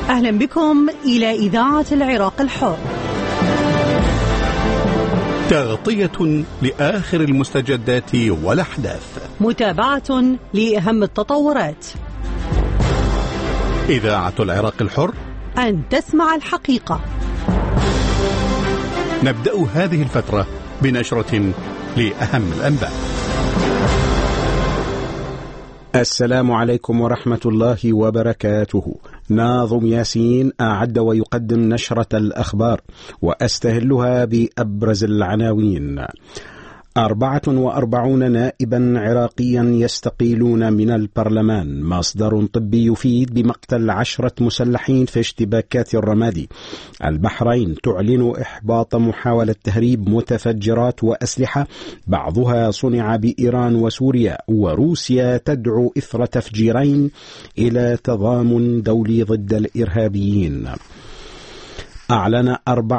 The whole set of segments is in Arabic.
أهلا بكم إلى إذاعة العراق الحر، تغطية لآخر المستجدات والأحداث، متابعة لأهم التطورات. إذاعة العراق الحر، أن تسمع الحقيقة. نبدأ هذه الفترة بنشرة لأهم الأنباء. السلام عليكم ورحمة الله وبركاته. ناظم ياسين أعد ويقدم نشرة الأخبار، وأستهلها بأبرز العناوين. 44 نائبا عراقيا يستقيلون من البرلمان. مصدر طبي يفيد بمقتل 10 مسلحين في اشتباكات الرمادي. البحرين تعلن إحباط محاولة تهريب متفجرات وأسلحة بعضها صنع بإيران وسوريا. وروسيا تدعو إثر تفجيرين إلى تضامن دولي ضد الإرهابيين. أعلن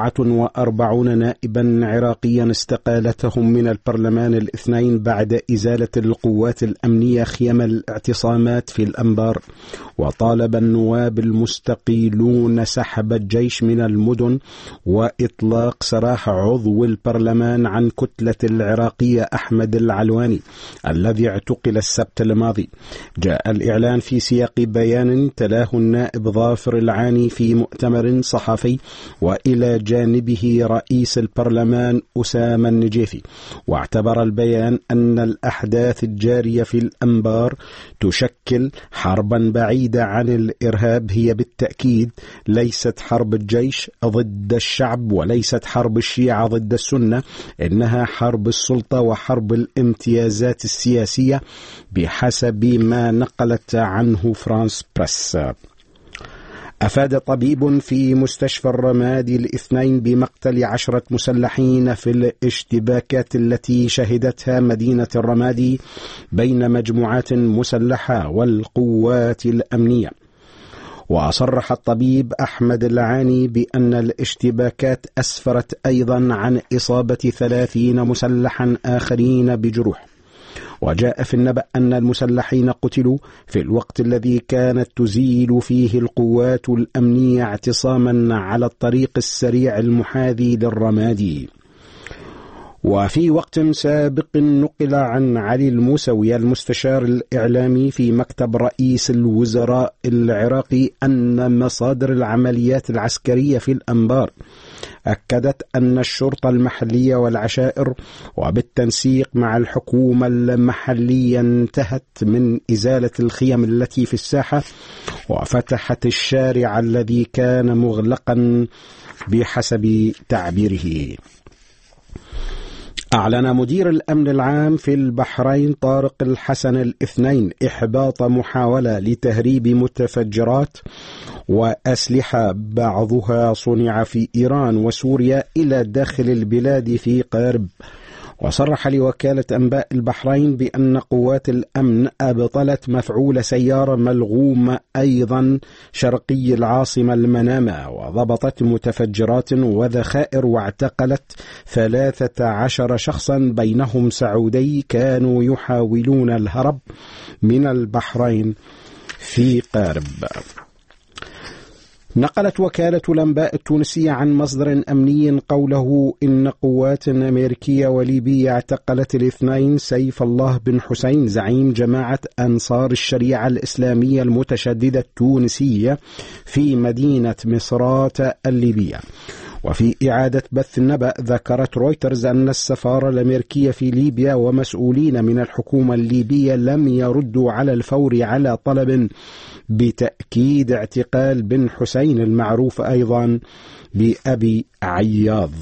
44 نائبا عراقيا استقالتهم من البرلمان الاثنين بعد إزالة القوات الأمنية خيم الاعتصامات في الأنبار. وطالب النواب المستقيلون سحب الجيش من المدن وإطلاق سراح عضو البرلمان عن كتلة العراقية أحمد العلواني الذي اعتقل السبت الماضي. جاء الإعلان في سياق بيان تلاه النائب ظافر العاني في مؤتمر صحفي، وإلى جانبه رئيس البرلمان أسامة النجيفي. واعتبر البيان أن الأحداث الجارية في الأنبار تشكل حربا بعيدة عن الإرهاب. هي بالتأكيد ليست حرب الجيش ضد الشعب، وليست حرب الشيعة ضد السنة، إنها حرب السلطة وحرب الامتيازات السياسية بحسب ما نقلت عنه فرانس بريس. أفاد طبيب في مستشفى الرمادي الاثنين بمقتل 10 مسلحين في الاشتباكات التي شهدتها مدينة الرمادي بين مجموعات مسلحة والقوات الأمنية. وصرح الطبيب أحمد العاني بأن الاشتباكات أسفرت أيضا عن إصابة 30 مسلحا آخرين بجروح. وجاء في النبأ أن المسلحين قتلوا في الوقت الذي كانت تزيل فيه القوات الأمنية اعتصاما على الطريق السريع المحاذي للرمادي. وفي وقت سابق نقل عن علي الموسوي المستشار الإعلامي في مكتب رئيس الوزراء العراقي أن مصادر العمليات العسكرية في الأنبار أكدت أن الشرطة المحلية والعشائر وبالتنسيق مع الحكومة المحلية انتهت من إزالة الخيم التي في الساحة وفتحت الشارع الذي كان مغلقا بحسب تعبيره. أعلن مدير الأمن العام في البحرين طارق الحسن الاثنين إحباط محاولة لتهريب متفجرات وأسلحة بعضها صنع في إيران وسوريا إلى داخل البلاد في قارب. وصرح لوكالة أنباء البحرين بأن قوات الأمن أبطلت مفعول سيارة ملغوم أيضا شرقي العاصمة المنامة، وضبطت متفجرات وذخائر، واعتقلت 13 شخصا بينهم سعودي كانوا يحاولون الهرب من البحرين في قارب. نقلت وكالة الأنباء التونسية عن مصدر أمني قوله إن قوات أمريكية وليبية اعتقلت الاثنين سيف الله بن حسين زعيم جماعة أنصار الشريعة الإسلامية المتشددة التونسية في مدينة مصرات الليبية. وفي إعادة بث النبأ ذكرت رويترز أن السفارة الأمريكية في ليبيا ومسؤولين من الحكومة الليبية لم يردوا على الفور على طلب بتأكيد اعتقال بن حسين المعروف أيضا بأبي عياض.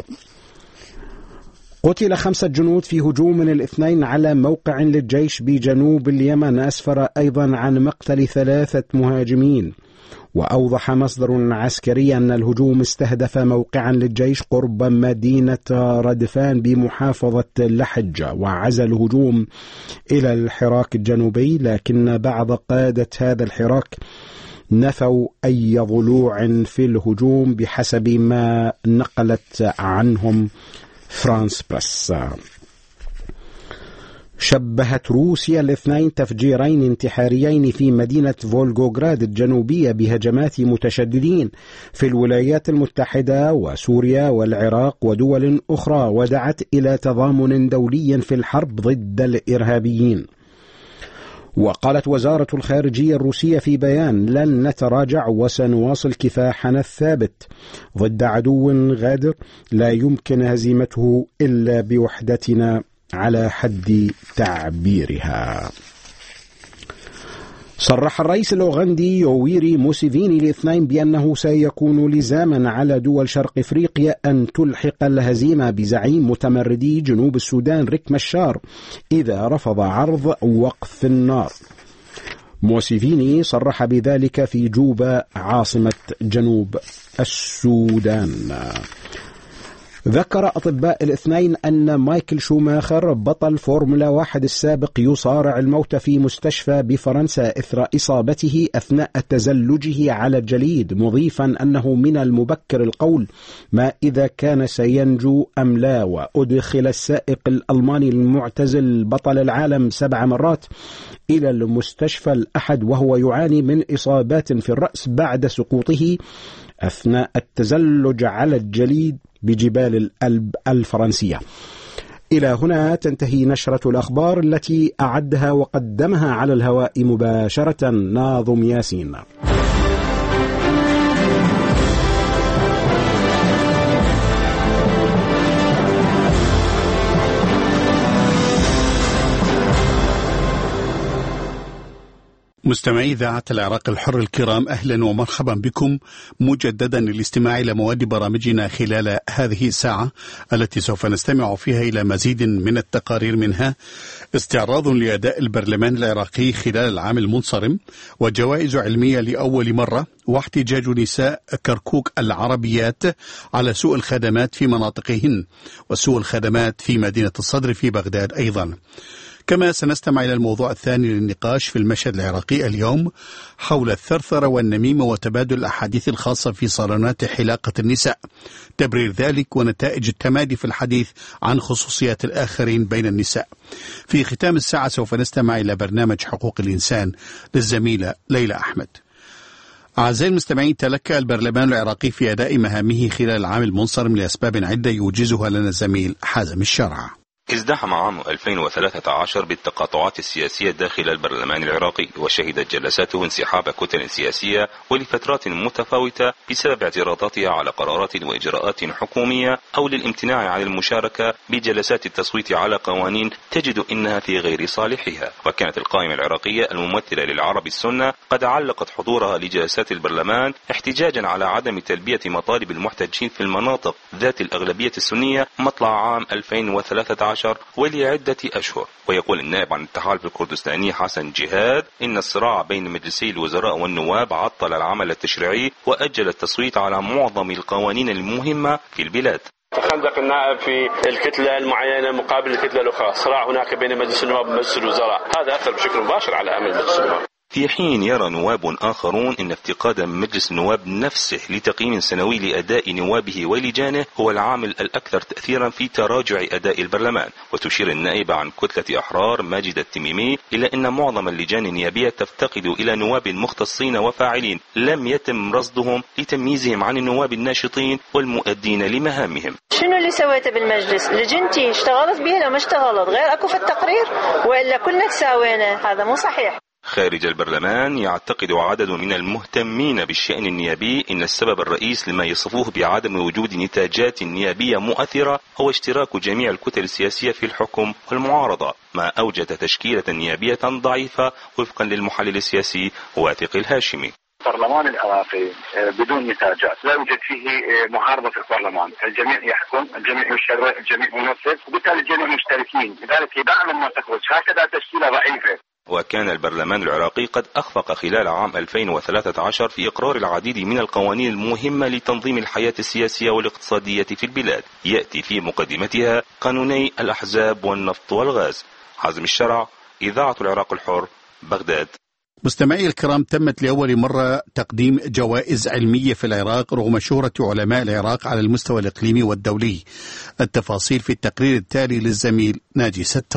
قتل 5 جنود في هجوم الاثنين على موقع للجيش بجنوب اليمن، أسفر أيضا عن مقتل 3 مهاجمين. وأوضح مصدر عسكري أن الهجوم استهدف موقعا للجيش قرب مدينة ردفان بمحافظة لحج، وعزل الهجوم إلى الحراك الجنوبي، لكن بعض قادة هذا الحراك نفوا أي ضلوع في الهجوم بحسب ما نقلت عنهم فرانس بريس. شبهت روسيا الاثنين تفجيرين انتحاريين في مدينة فولغوغراد الجنوبية بهجمات متشددين في الولايات المتحدة وسوريا والعراق ودول أخرى، ودعت إلى تضامن دولي في الحرب ضد الإرهابيين. وقالت وزارة الخارجية الروسية في بيان: لن نتراجع وسنواصل كفاحنا الثابت ضد عدو غادر لا يمكن هزيمته إلا بوحدتنا على حد تعبيرها. صرح الرئيس الأوغندي يوويري موسيفيني الاثنين بأنه سيكون لزاما على دول شرق إفريقيا أن تلحق الهزيمة بزعيم متمردي جنوب السودان ريك مشار إذا رفض عرض وقف النار. موسيفيني صرح بذلك في جوبا عاصمة جنوب السودان. ذكر أطباء الاثنين أن مايكل شوماخر بطل فورمولا 1 السابق يصارع الموت في مستشفى بفرنسا إثر إصابته أثناء تزلجه على الجليد، مضيفا أنه من المبكر القول ما إذا كان سينجو أم لا. وأدخل السائق الألماني المعتزل بطل العالم 7 مرات إلى المستشفى الأحد وهو يعاني من إصابات في الرأس بعد سقوطه أثناء التزلج على الجليد بجبال الألب الفرنسية. إلى هنا تنتهي نشرة الأخبار التي أعدها وقدمها على الهواء مباشرة ناظم ياسين. مستمعي إذاعة العراق الحر الكرام، أهلا ومرحبا بكم مجددا للاستماع إلى مواد برامجنا خلال هذه الساعة التي سوف نستمع فيها إلى مزيد من التقارير، منها استعراض لأداء البرلمان العراقي خلال العام المنصرم، وجوائز علمية لأول مرة، واحتجاج نساء كركوك العربيات على سوء الخدمات في مناطقهن، وسوء الخدمات في مدينة الصدر في بغداد أيضا. كما سنستمع إلى الموضوع الثاني للنقاش في المشهد العراقي اليوم حول الثرثرة والنميمة وتبادل الأحاديث الخاصة في صالونات حلاقة النساء، تبرير ذلك ونتائج التمادي في الحديث عن خصوصيات الآخرين بين النساء. في ختام الساعة سوف نستمع إلى برنامج حقوق الإنسان للزميلة ليلى أحمد. أعزائي المستمعين، تلكأ البرلمان العراقي في أداء مهامه خلال العام المنصرم لأسباب عدة يوجزها لنا الزميل حازم الشرع. ازدحم عام 2013 بالتقاطعات السياسية داخل البرلمان العراقي، وشهدت جلساته انسحاب كتل سياسية ولفترات متفاوتة بسبب اعتراضاتها على قرارات وإجراءات حكومية أو للامتناع عن المشاركة بجلسات التصويت على قوانين تجد إنها في غير صالحها. وكانت القائمة العراقية الممثلة للعرب السنة قد علقت حضورها لجلسات البرلمان احتجاجا على عدم تلبية مطالب المحتجين في المناطق ذات الأغلبية السنية مطلع عام 2013 ولعدة أشهر. ويقول النائب عن التحالف الكردستاني حسن جهاد إن الصراع بين مجلسي الوزراء والنواب عطل العمل التشريعي وأجل التصويت على معظم القوانين المهمة في البلاد. تخندق النائب في الكتلة المعينة مقابل الكتلة الأخرى، صراع هناك بين مجلس النواب ومجلس الوزراء، هذا أثر بشكل مباشر على عمل مجلس النواب. في حين يرى نواب آخرون أن افتقاد مجلس النواب نفسه لتقييم سنوي لأداء نوابه ولجانه هو العامل الأكثر تأثيرا في تراجع أداء البرلمان. وتشير النائبة عن كتلة أحرار ماجد التميمي إلى أن معظم اللجان النيابية تفتقد إلى نواب مختصين وفاعلين لم يتم رصدهم لتمييزهم عن النواب الناشطين والمؤدين لمهامهم. شنو اللي سويته بالمجلس؟ لجنتي اشتغلت به لو ما اشتغلت غير أكو في التقرير وإلا كلنا تساوينا؟ هذا مو صحيح. خارج البرلمان يعتقد عدد من المهتمين بالشأن النيابي أن السبب الرئيس لما يصفوه بعدم وجود نتاجات نيابية مؤثرة هو اشتراك جميع الكتل السياسية في الحكم والمعارضة، ما أوجد تشكيلة نيابية ضعيفة وفقا للمحلل السياسي واثق الهاشمي. البرلمان العراقي بدون نتاجات، لا يوجد فيه معارضة في البرلمان، الجميع يحكم، الجميع يشرع، الجميع ينفذ، وبالتالي الجميع مشتركين، لذلك يدعم ما تخرج، هكذا تشكيلة ضعيفة. وكان البرلمان العراقي قد أخفق خلال عام 2013 في إقرار العديد من القوانين المهمة لتنظيم الحياة السياسية والاقتصادية في البلاد، يأتي في مقدمتها قانوني الأحزاب والنفط والغاز. حازم الشرع، إذاعة العراق الحر، بغداد. مستمعي الكرام، تمت لأول مرة تقديم جوائز علمية في العراق رغم شهرة علماء العراق على المستوى الإقليمي والدولي. التفاصيل في التقرير التالي للزميل ناجي ستار.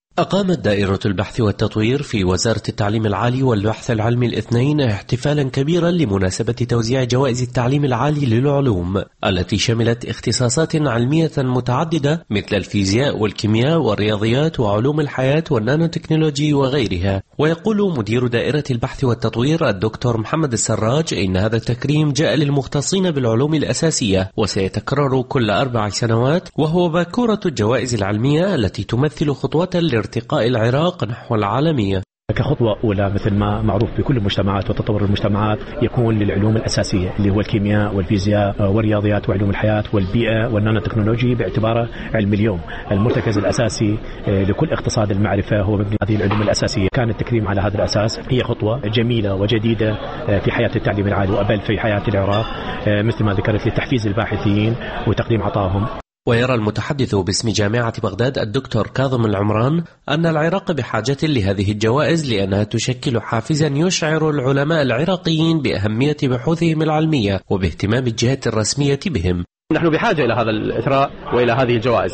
أقامت دائرة البحث والتطوير في وزارة التعليم العالي والبحث العلمي الاثنين احتفالا كبيرا لمناسبة توزيع جوائز التعليم العالي للعلوم التي شملت اختصاصات علمية متعددة مثل الفيزياء والكيمياء والرياضيات وعلوم الحياة والنانوتكنولوجي وغيرها. ويقول مدير دائرة البحث والتطوير الدكتور محمد السراج إن هذا التكريم جاء للمختصين بالعلوم الأساسية وسيتكرر كل 4 سنوات، وهو باكورة الجوائز العلمية التي تمثل خطوة لارتقاء العراق نحو العالمية. كخطوة أولى مثل ما معروف بكل المجتمعات وتطور المجتمعات يكون للعلوم الأساسية اللي هو الكيمياء والفيزياء والرياضيات وعلوم الحياة والبيئة والنانوتكنولوجي باعتباره علم اليوم. المرتكز الأساسي لكل اقتصاد المعرفة هو مبني هذه العلوم الأساسية. كان التكريم على هذا الأساس هي خطوة جميلة وجديدة في حياة التعليم العالي وأبل في حياة العراق مثل ما ذكرت لتحفيز الباحثين وتقديم عطائهم. ويرى المتحدث باسم جامعة بغداد الدكتور كاظم العمران أن العراق بحاجة لهذه الجوائز لأنها تشكل حافزا يشعر العلماء العراقيين بأهمية بحوثهم العلمية وباهتمام الجهات الرسمية بهم. نحن بحاجة إلى هذا الإثراء وإلى هذه الجوائز،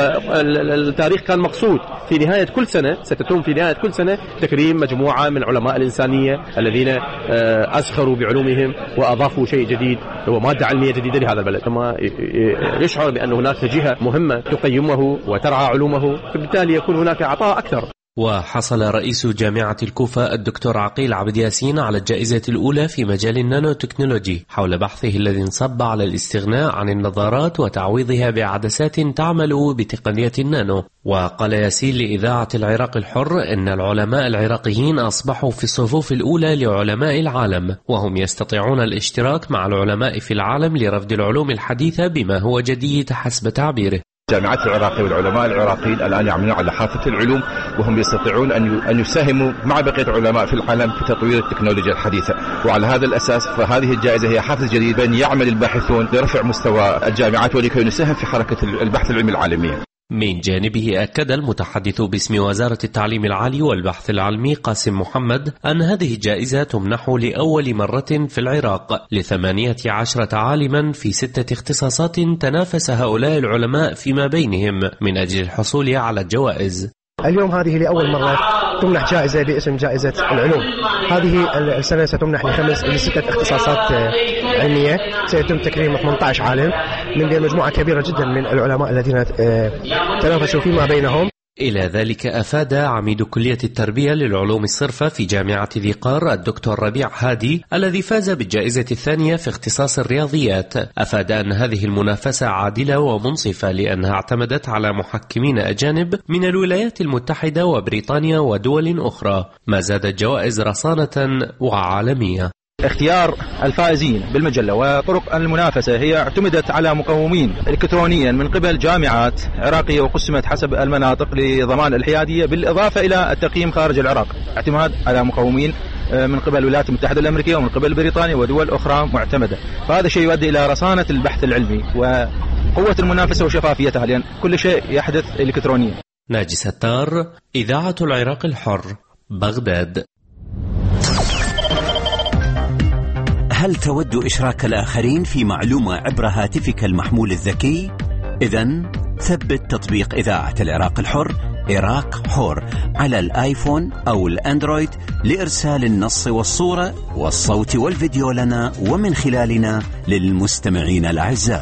والتاريخ كان مقصود في نهاية كل سنة، ستتم في نهاية كل سنة تكريم مجموعة من علماء الإنسانية الذين أسخروا بعلومهم وأضافوا شيء جديد ومادة علمية جديدة لهذا البلد، ثم يشعر بأن هناك جهة مهمة تقيمه وترعى علومه، فبالتالي يكون هناك عطاء أكثر. وحصل رئيس جامعة الكوفة الدكتور عقيل عبد ياسين على الجائزة الأولى في مجال النانوتكنولوجي حول بحثه الذي انصب على الاستغناء عن النظارات وتعويضها بعدسات تعمل بتقنية النانو. وقال ياسين لإذاعة العراق الحر إن العلماء العراقيين أصبحوا في الصفوف الأولى لعلماء العالم، وهم يستطيعون الاشتراك مع العلماء في العالم لرفض العلوم الحديثة بما هو جديد حسب تعبيره. الجامعات العراقية والعلماء العراقيين الآن يعملون على حافة العلوم، وهم يستطيعون أن يساهموا مع بقية العلماء في العالم في تطوير التكنولوجيا الحديثة. وعلى هذا الأساس فهذه الجائزة هي حافز جديد بأن يعمل الباحثون لرفع مستوى الجامعات ولكي نساهم في حركة البحث العلمي العالمية. من جانبه أكد المتحدث باسم وزارة التعليم العالي والبحث العلمي قاسم محمد أن هذه الجائزة تمنح لأول مرة في العراق ل18 عالما في 6 اختصاصات تنافس هؤلاء العلماء فيما بينهم من أجل الحصول على الجوائز. اليوم هذه لأول مرة تمنح جائزة باسم جائزة العلوم. هذه السنة ستمنح ل6 اختصاصات علمية، سيتم تكريم 18 عالم من بين مجموعة كبيرة جدا من العلماء الذين تنافسوا فيما بينهم. إلى ذلك أفاد عميد كلية التربية للعلوم الصرفة في جامعة ذي قار الدكتور ربيع هادي الذي فاز بالجائزة الثانية في اختصاص الرياضيات، أفاد أن هذه المنافسة عادلة ومنصفة لأنها اعتمدت على محكمين أجانب من الولايات المتحدة وبريطانيا ودول أخرى، ما زاد الجوائز رصانة وعالمية. اختيار الفائزين بالمجلة وطرق المنافسة هي اعتمدت على مقومين إلكترونيا من قبل جامعات عراقية وقسمت حسب المناطق لضمان الحيادية، بالإضافة إلى التقييم خارج العراق، اعتماد على مقومين من قبل الولايات المتحدة الأمريكية ومن قبل بريطانيا ودول أخرى معتمدة. فهذا شيء يؤدي إلى رصانة البحث العلمي وقوة المنافسة وشفافيتها، لأن كل شيء يحدث إلكترونيا. ناجي ستار، إذاعة العراق الحر، بغداد. هل تود إشراك الآخرين في معلومة عبر هاتفك المحمول الذكي؟ إذن ثبت تطبيق إذاعة العراق الحر عراق حر على الآيفون أو الأندرويد لإرسال النص والصورة والصوت والفيديو لنا ومن خلالنا للمستمعين الأعزاء.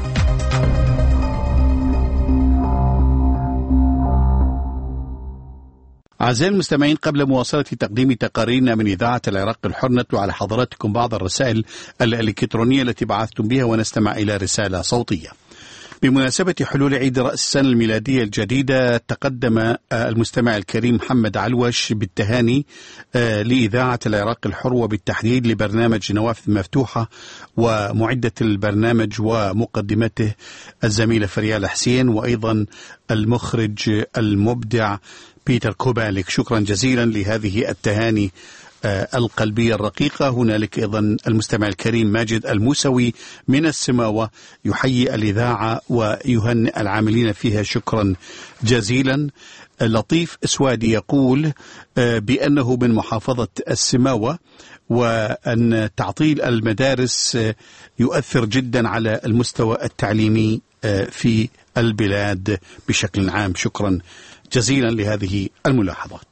أعزائي المستمعين، قبل مواصلة تقديم تقاريرنا من إذاعة العراق الحر نتلو على حضراتكم بعض الرسائل الإلكترونية التي بعثتم بها ونستمع إلى رسالة صوتية. بمناسبة حلول عيد رأس السنة الميلادية الجديدة تقدم المستمع الكريم محمد علوش بالتهاني لإذاعة العراق الحر وبالتحديد لبرنامج نوافذ مفتوحة ومعدة البرنامج ومقدمته الزميلة فريال حسين وأيضا المخرج المبدع بيتر كوباليك. شكرا جزيلا لهذه التهاني القلبية الرقيقة. هنالك أيضا المستمع الكريم ماجد الموسوي من السماوة يحيي الإذاعة ويهنئ العاملين فيها، شكرا جزيلا. لطيف اسوادي يقول بأنه من محافظة السماوة وأن تعطيل المدارس يؤثر جدا على المستوى التعليمي في البلاد بشكل عام. شكرا جزيلا لهذه الملاحظات.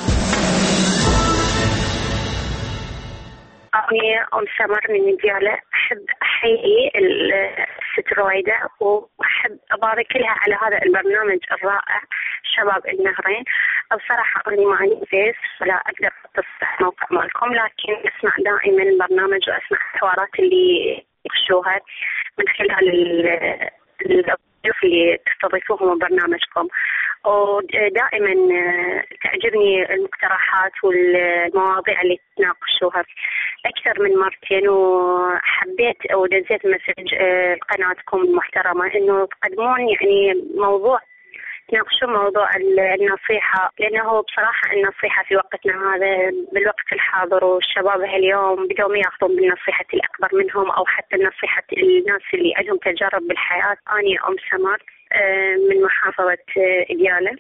أنا أم سمر من ديالى. أحب أحيي الست رويدة وأحب أبارك لها على هذا البرنامج الرائع شباب النهرين. بصراحة أنا معي فيس فلا أقدر أتصل موقع مالكم، لكن أسمع دائما البرنامج وأسمع الحوارات اللي يخشوها من خلال الضيوف اللي تستضيفوهم برنامجكم، ودائما تعجبني المقترحات والمواضيع اللي تناقشوها أكثر من مرتين، وحبيت أو دزيت مسج قناتكم المحترمة إنه تقدمون يعني موضوع تناقشون موضوع النصيحة، لأنه بصراحة النصيحة في وقتنا هذا بالوقت الحاضر والشباب اليوم بدهم ياخذون بالنصيحة الأكبر منهم أو حتى نصيحة الناس اللي عندهم تجارب بالحياة. أنا أم سمر من محافظة ديالى.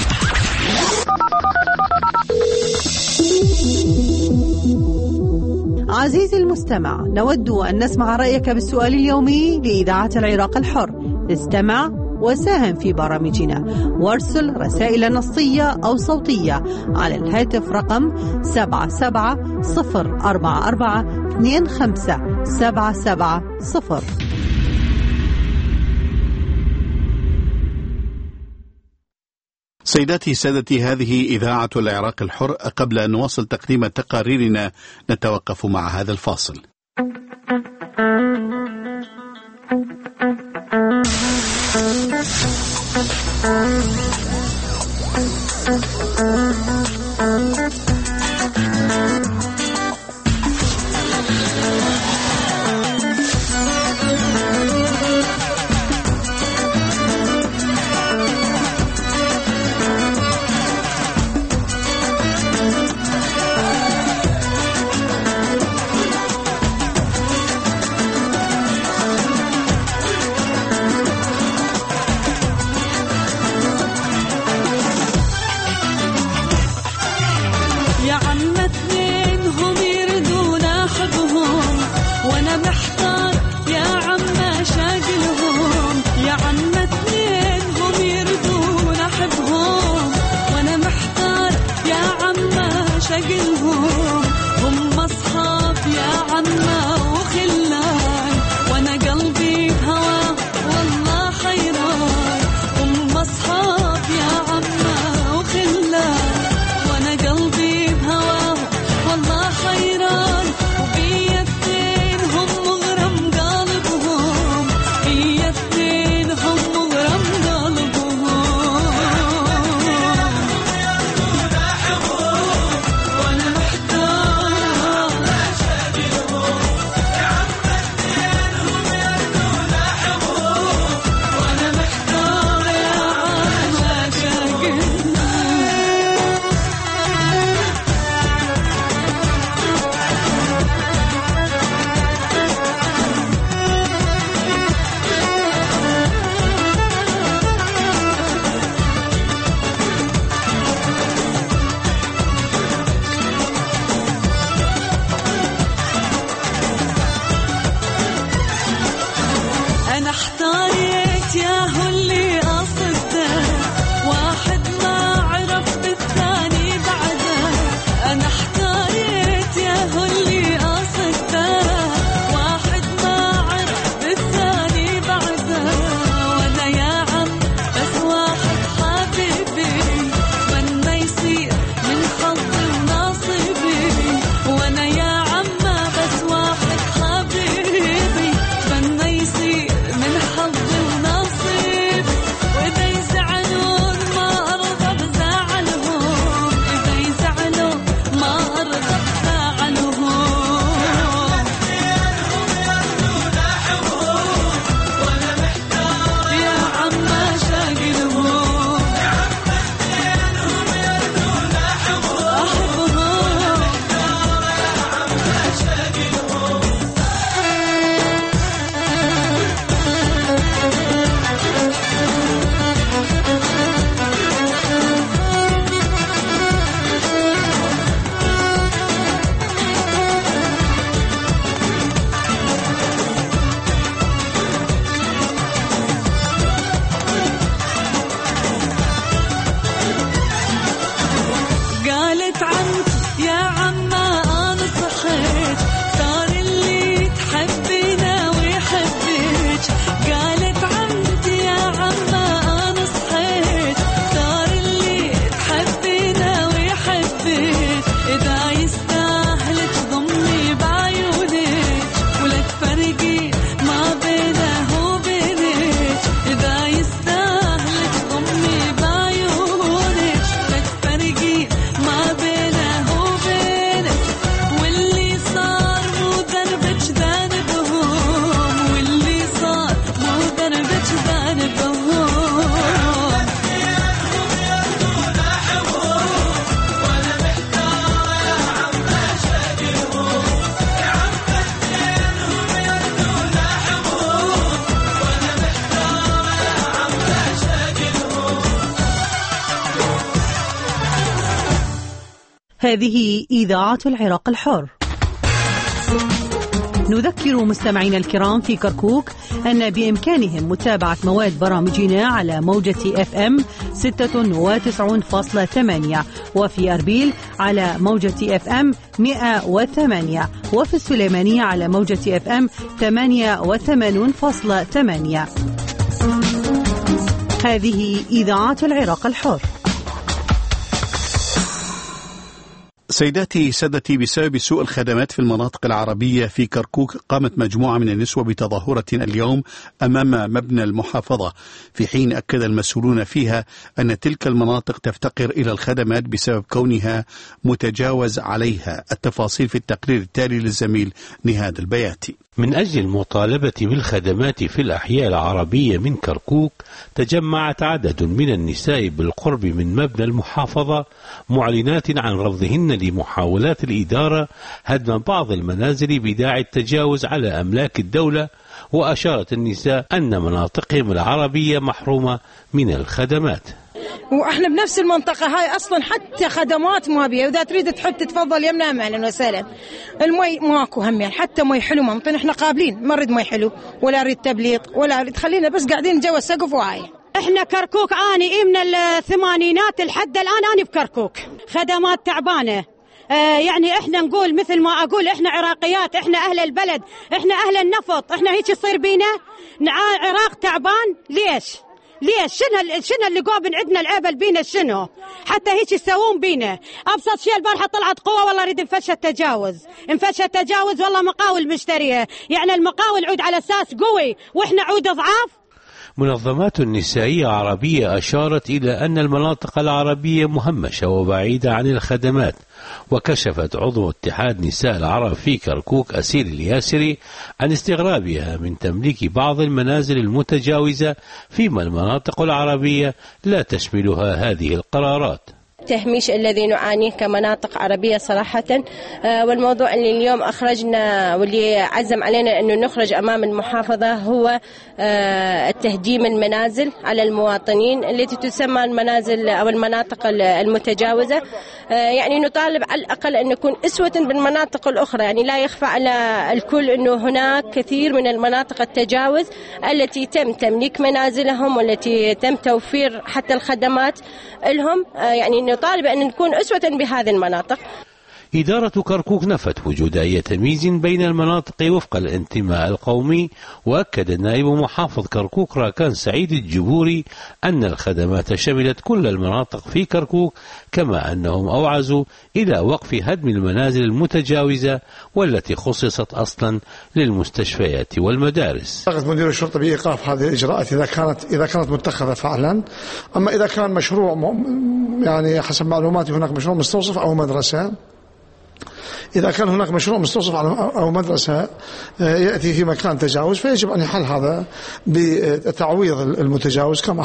عزيزي المستمع، نود أن نسمع رأيك بالسؤال اليومي لإذاعة العراق الحر. استمع وساهم في برامجنا وارسل رسائل نصية أو صوتية على الهاتف رقم 77-044-25-77-0. سيداتي سادتي، هذه إذاعة العراق الحر. قبل أن نواصل تقديم تقاريرنا نتوقف مع هذا الفاصل. هذه إذاعة العراق الحر. نذكر مستمعينا الكرام في كركوك أن بإمكانهم متابعة مواد برامجنا على موجة FM 96.8 وفي أربيل على موجة FM 108 وفي السليمانية على موجة FM 88.8. هذه إذاعة العراق الحر. سيداتي سادتي، بسبب سوء الخدمات في المناطق العربية في كركوك قامت مجموعة من النسوة بتظاهرة اليوم أمام مبنى المحافظة، في حين أكد المسؤولون فيها أن تلك المناطق تفتقر إلى الخدمات بسبب كونها متجاوز عليها. التفاصيل في التقرير التالي للزميل نهاد البياتي. من أجل المطالبة بالخدمات في الأحياء العربية من كركوك تجمعت عدد من النساء بالقرب من مبنى المحافظة معلنات عن رفضهن لمحاولات الإدارة هدم بعض المنازل بداعي التجاوز على أملاك الدولة، وأشارت النساء أن مناطقهم العربية محرومة من الخدمات. واحنا بنفس المنطقه هاي اصلا حتى خدمات ما بيها، واذا تريد تحب تتفضل يمنا اهلا وسهلا. المي ماكو همين، حتى مي حلو ممطن، احنا قابلين، ما نريد مي حلو ولا نريد تبليط ولا نريد، خلينا بس قاعدين جوا السقف وهاي. احنا كركوك اني من الثمانينات لحد الان اني بكركوك، خدمات تعبانه. يعني احنا نقول مثل ما اقول احنا عراقيات، احنا اهل البلد، احنا اهل النفط، احنا هيك يصير بينا عراق تعبان. ليش شنو اللي قابل عندنا العيبه بينا؟ شنو حتى هيك يسوون بينا؟ ابسط شيء البارحه طلعت قوه والله اريد انفش التجاوز والله مقاول مشتريه، يعني المقاول عود على اساس قوي واحنا عود ضعاف. منظمات نسائية عربية أشارت إلى أن المناطق العربية مهمشة وبعيدة عن الخدمات، وكشفت عضو اتحاد نساء العرب في كركوك أسيل الياسري عن استغرابها من تمليك بعض المنازل المتجاوزة، فيما المناطق العربية لا تشملها هذه القرارات. التهميش الذي نعانيه كمناطق عربية صراحة، والموضوع اللي اليوم أخرجنا واللي عزم علينا أنه نخرج أمام المحافظة هو التهديم المنازل على المواطنين التي تسمى المنازل أو المناطق المتجاوزة. يعني نطالب على الأقل أن نكون أسوة بالمناطق الأخرى، يعني لا يخفى على الكل أنه هناك كثير من المناطق التجاوز التي تم تمليك منازلهم والتي تم توفير حتى الخدمات لهم، يعني نطالب أن نكون أسوة بهذه المناطق. إدارة كركوك نفت وجود أي تمييز بين المناطق وفق الانتماء القومي، وأكد نائب محافظ كركوك راكان سعيد الجبوري أن الخدمات شملت كل المناطق في كركوك، كما أنهم أوعزوا إلى وقف هدم المنازل المتجاوزة والتي خصصت أصلا للمستشفيات والمدارس. أخذ مدير الشرطة بإيقاف هذه الإجراءات إذا كانت متخذة فعلا. أما إذا كان مشروع، يعني حسب معلوماتي هناك مشروع مستوصف أو مدرسة، إذا كان هناك مشروع مستصف أو مدرسة يأتي في مكان تجاوز، فيجب أن يحل هذا بتعويض المتجاوز كما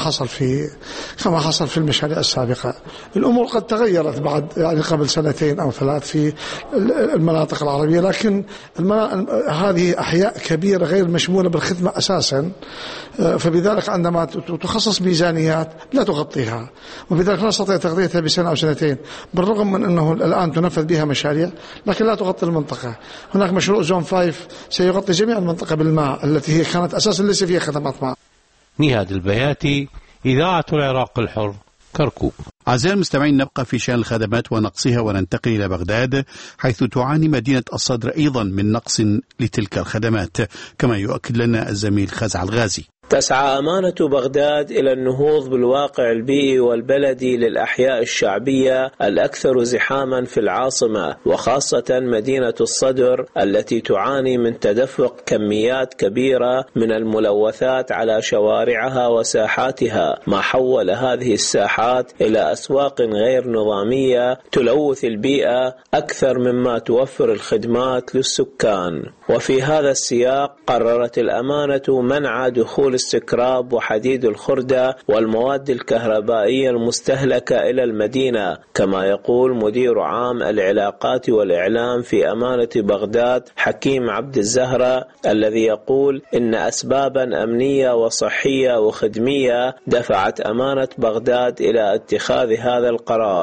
حصل في المشاريع السابقة. الأمور قد تغيرت بعد يعني قبل 2 أو 3 في المناطق العربية، لكن هذه أحياء كبيرة غير مشمولة بالخدمة أساسا، فبذلك عندما تخصص ميزانيات لا تغطيها، وبذلك لا نستطيع تغطيتها بسنة أو 2، بالرغم من أنه الآن تنفذ بها مشاريع لكن لا تغطي المنطقة. هناك مشروع زون 5 سيغطي جميع المنطقة بالماء التي هي كانت أساسا ليس فيها خدمات ماء. نهاد البياتي، إذاعة العراق الحر، كركوك. أعزائي المستمعين، نبقى في شأن الخدمات ونقصها وننتقل إلى بغداد، حيث تعاني مدينة الصدر أيضا من نقص لتلك الخدمات، كما يؤكد لنا الزميل خزع الغازي. تسعى أمانة بغداد إلى النهوض بالواقع البيئي والبلدي للأحياء الشعبية الأكثر زحاما في العاصمة، وخاصة مدينة الصدر التي تعاني من تدفق كميات كبيرة من الملوثات على شوارعها وساحاتها، ما حول هذه الساحات إلى أسواق غير نظامية تلوث البيئة أكثر مما توفر الخدمات للسكان. وفي هذا السياق قررت الأمانة منع دخول السكراب وحديد الخردة والمواد الكهربائية المستهلكة إلى المدينة، كما يقول مدير عام العلاقات والإعلام في أمانة بغداد حكيم عبد الزهرة، الذي يقول إن أسبابا أمنية وصحية وخدمية دفعت أمانة بغداد إلى اتخاذ هذا القرار.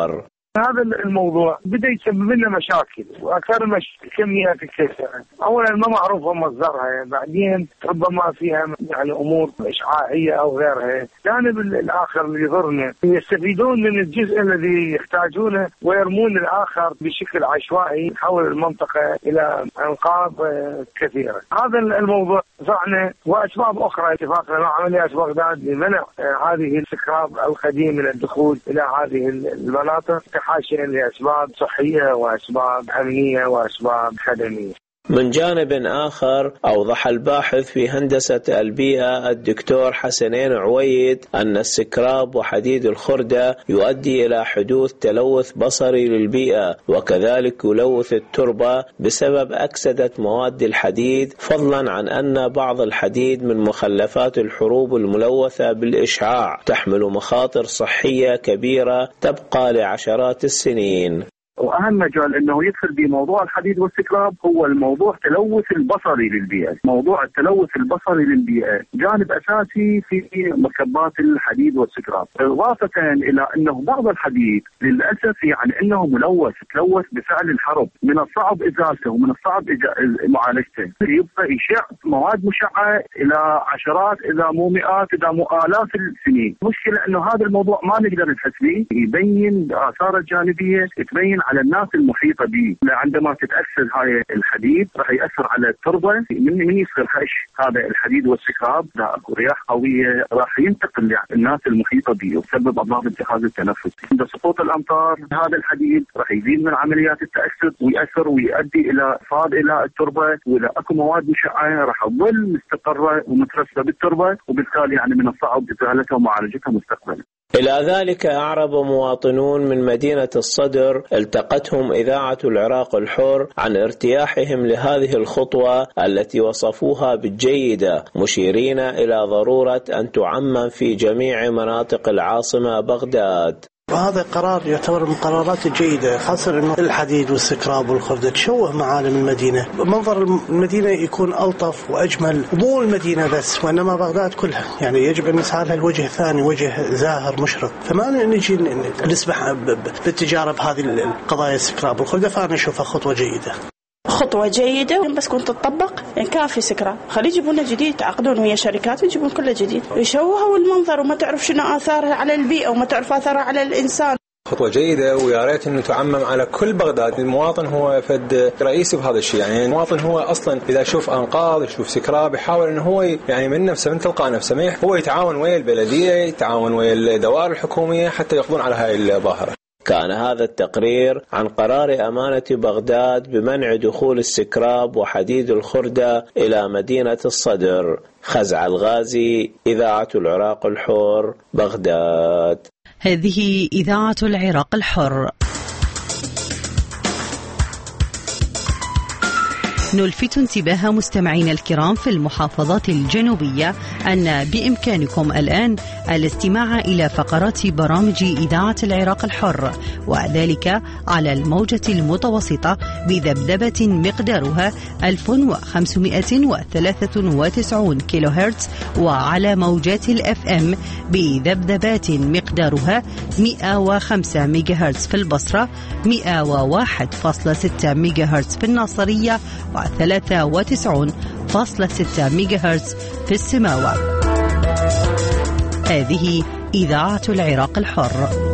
هذا الموضوع بدأ يسبب لنا مشاكل وأكثر كميات كثيرة. أولا ما معروفة مصدرها، بعدين ربما فيها يعني أمور إشعاعية أو غيرها. الجانب الآخر اللي يضرنا يستفيدون من الجزء الذي يحتاجونه ويرمون الآخر بشكل عشوائي حول المنطقة إلى أنقاض كثيرة. هذا الموضوع ضعنا وأسباب أخرى. اتفاقنا مع عمليات بغداد لمنع هذه السكراب القديم من الدخول إلى هذه المناطق حاشية لأسباب صحية وأسباب أمنية وأسباب خدمية. من جانب آخر أوضح الباحث في هندسة البيئة الدكتور حسنين عويد أن السكراب وحديد الخردة يؤدي إلى حدوث تلوث بصري للبيئة، وكذلك يلوث التربة بسبب أكسدة مواد الحديد، فضلا عن أن بعض الحديد من مخلفات الحروب الملوثة بالإشعاع تحمل مخاطر صحية كبيرة تبقى لعشرات السنين. واهم مجال انه يدخل بموضوع الحديد والسكراب هو الموضوع التلوث البصري للبيئه، موضوع التلوث البصري للبيئه جانب اساسي في مركبات الحديد والسكراب، اضافه الى انه بعض الحديد للاسف يعني انه تلوث بفعل الحرب، من الصعب ازالته ومن الصعب معالجته، يبقى يشع مواد مشعه الى عشرات اذا مو مئات اذا مو الاف السنين. المشكله انه هذا الموضوع ما نقدر نحس به، يبين اثاره الجانبيه، تبين على الناس المحيطة به. عندما تتأكسد هاي الحديد راح يأثر على التربة، من يصير هش هذا الحديد والسكراب لا اكو رياح قوية راح ينتقل للناس المحيطة به ويسبب أمراض الجهاز التنفسي. عند سقوط الأمطار هذا الحديد راح يزيد من عمليات التأكسد ويأثر ويؤدي إلى إفساد إلى التربة، وإذا اكو مواد مشعة راح تظل مستقرة ومترسبة بالتربة، وبالتالي يعني من الصعب إزالتها ومعالجتها مستقبلا. إلى ذلك أعرب مواطنون من مدينة الصدر التقتهم إذاعة العراق الحر عن ارتياحهم لهذه الخطوة التي وصفوها بالجيدة، مشيرين إلى ضرورة أن تعمم في جميع مناطق العاصمة بغداد. وهذا قرار يعتبر من القرارات الجيدة، خاصة أنه الحديد والسكراب والخردة تشوه معالم المدينة، منظر المدينة يكون ألطف وأجمل، مو المدينة بس وإنما بغداد كلها، يعني يجب أن نسعى لها الوجه الثاني، وجه زاهر مشرق. فما نجي نسبح بالتجارة بهذه القضايا السكراب والخردة، فأنا أشوفها خطوة جيدة. خطوة جيدة بس كنت تطبق كافي سكراب، خلي يجيبون لنا جديد، تعقدون ويا شركات ويجيبون كله جديد، يشوهوا المنظر وما تعرف شنو آثارها على البيئة وما تعرف آثارها على الإنسان. خطوة جيدة ويا ريت انه تعمم على كل بغداد. المواطن هو فد رئيسي بهذا الشيء، يعني المواطن هو اصلا اذا يشوف انقاض يشوف سكراب يحاول انه هو يعني من نفسه من تلقاء نفسه هو يتعاون ويا البلدية، يتعاون ويا الدوائر الحكومية حتى يقضون على هاي الظاهرة. كان هذا التقرير عن قرار أمانة بغداد بمنع دخول السكراب وحديد الخردة إلى مدينة الصدر. خزع الغازي، إذاعة العراق الحر، بغداد. هذه إذاعة العراق الحر. نلفت انتباه مستمعينا الكرام في المحافظات الجنوبية أن بإمكانكم الآن الاستماع إلى فقرات برامج إذاعة العراق الحر، وذلك على الموجة المتوسطة بذبذبة مقدارها 1593 كيلو هرتز، وعلى موجات الأف أم بذبذبات مقدارها 105 ميجا هرتز في البصرة، 101.6 ميجا هرتز في الناصرية، و93.6 ميجا هرتز في السماوة. هذه إذاعة العراق الحر.